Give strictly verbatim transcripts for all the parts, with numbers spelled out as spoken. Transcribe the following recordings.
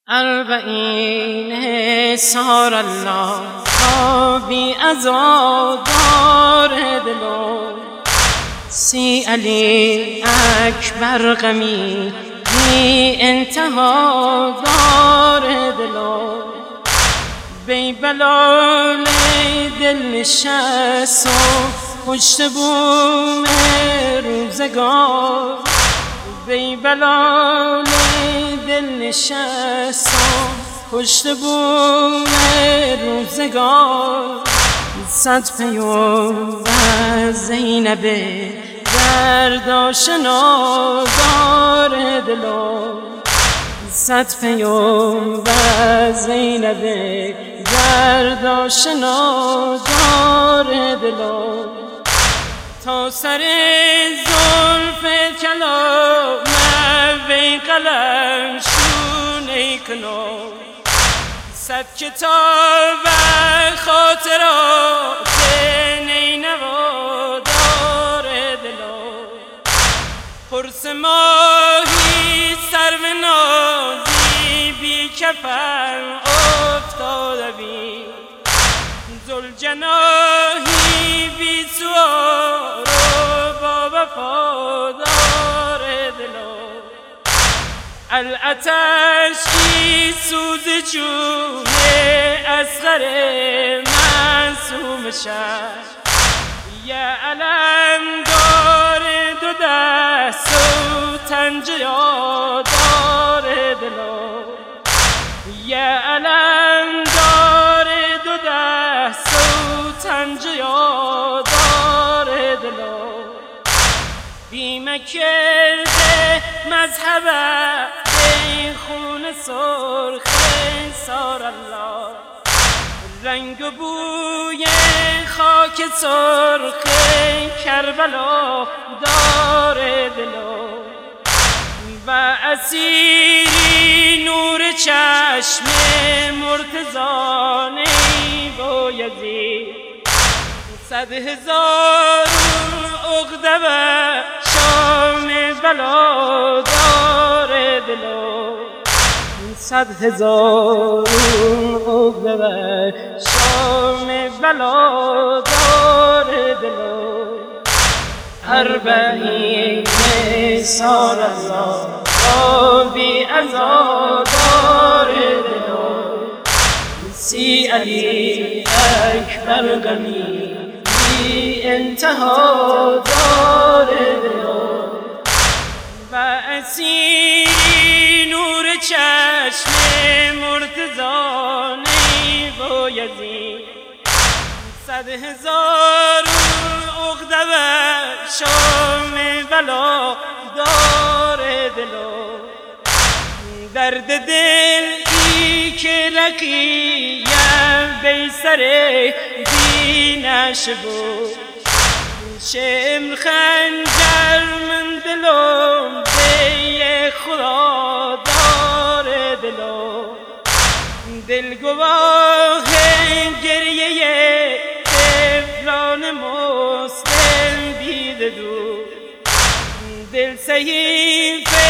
اربعین سال الله تا بی عزادار دلو سی علی اکبر غمی بی انتها دار دلو بی بلال دل نشست و پشت بوم روزگار بی بلال دل نشست و پشت بوم روزگار صد پیوند از زینب درد آشنا دار دلو صد پیوند از زینب درد آشنا دار دلو تا سر زلف کلام وی قلم شونه کنو صد کتاب خاطرات نینوا دار دلو قرص ماهی سرو نازی بی کفن افتاده بی ذوالجناحی بی سوار و با وفادار دلو العطش کی سوز جون اصغر معصوم شهر یه علم دار دو دست و تنجیا دار دلو یه علم دار دو دست و تنجیا دار دلو بیمه کرده مذهبه ای خون سرخ سار الله رنگ و بوی خاک سرخ کربلا دار دلو و اسیری نور چشم مرتضی با یزید صد هزار عقده و شام بلا دار دلو صد هزار عقده و شام بلا دار دلو اربعین سال الله تا بی عزادار دلو سی علی اکبر غمی بی انتها دار دلو و اسیری نور چشم مرتضی با یزید صد هزار عقده و شام بلا دار دلو درد دل ای که لقیم بی سر دینش بود شمر خنجر من دلم دی خدا دار دلو دل گواه گریه طفلان مسلم دیده دو دل صحیفه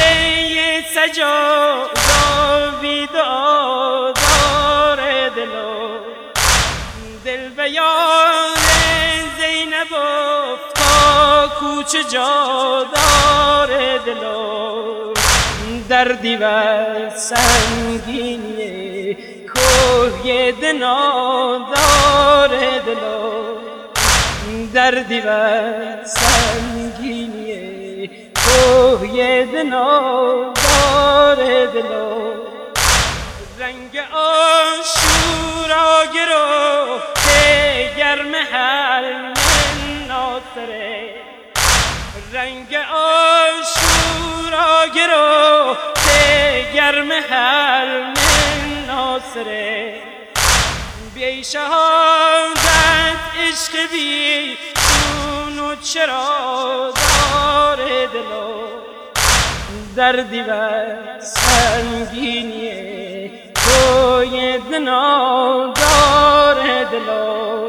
سجادا بی دعا دار دلو دل بیان زینب افتا کوچه جا دار دلو دردی و سنگینی کوه دنا دار دلو دردی و سنگینی کوه دنا دار دلو رنگ آشورا گرفته گرم حل من ناصره رنگ آشورا گرفته گرم حل من ناصره بی شهادت عشق بی چون و چرا دار دلو دردی و سنگینی توی دنا دار دلو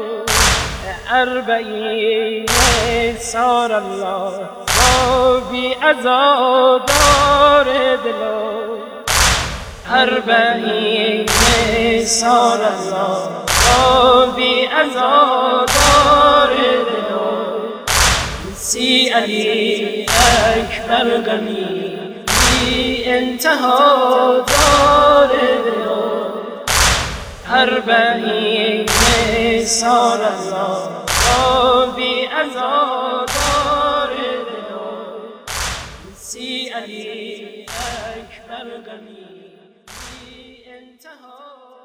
اربعین سال الله با بی عزادار دلو اربعین سال الله بی ازادار دلو سی علی اکبر غمی بی انتها دار دلو اربعین سال الله بی ازادار دلو سی علی اکبر غمی بی انتها